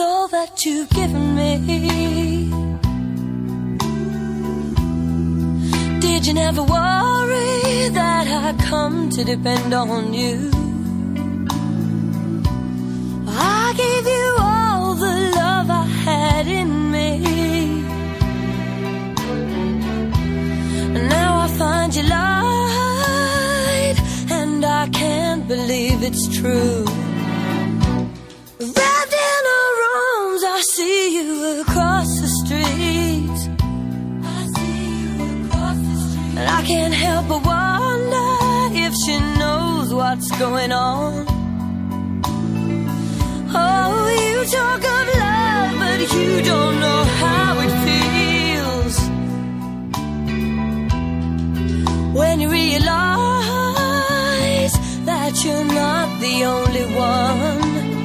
all that you've given me. Did you never worry that I'd come to depend on you? I gave you all the love I had in me, and now I find you lied, and I can't believe it's true. Wrapped in our arms, I see you across the street. And I can't help but wonder if she knows what's going on. Oh, you talk of love, but you don't know how it feels when you realize that you're not the only one.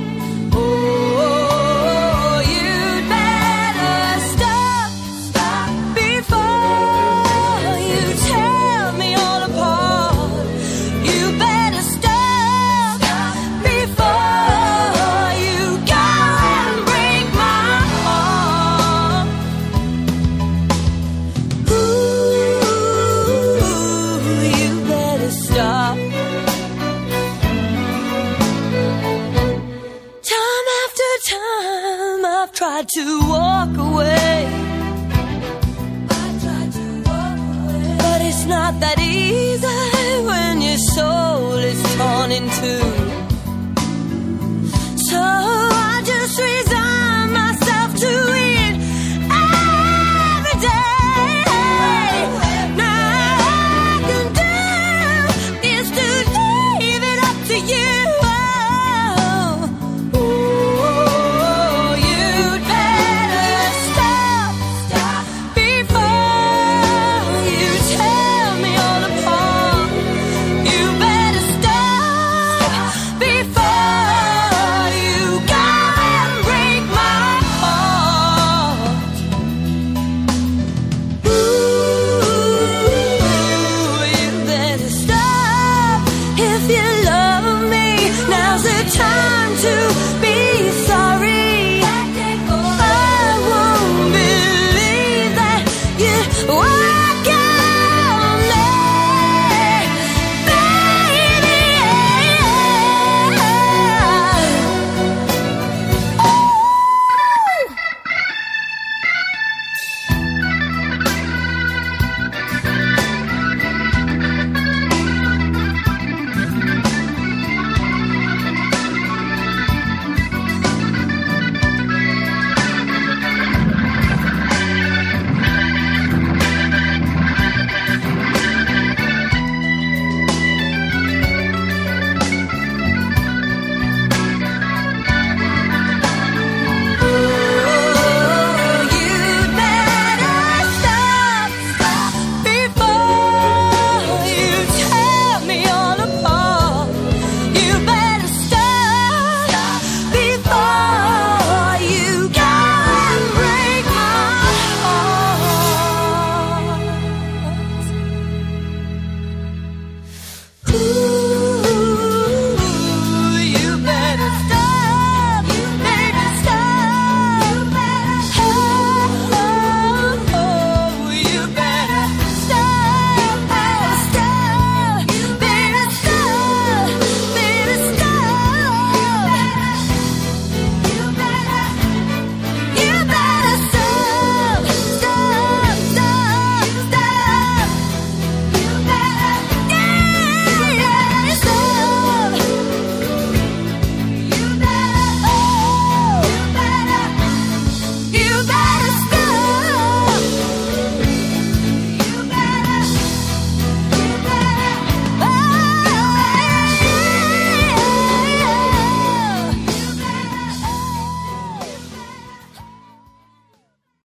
Oh, you'd better stop before you tear me all apart. You better stop before you go and break my heart. Ooh, you better stop. Time after time I've tried to walk away, but it's not that easy when your soul is torn in two. So I just resign.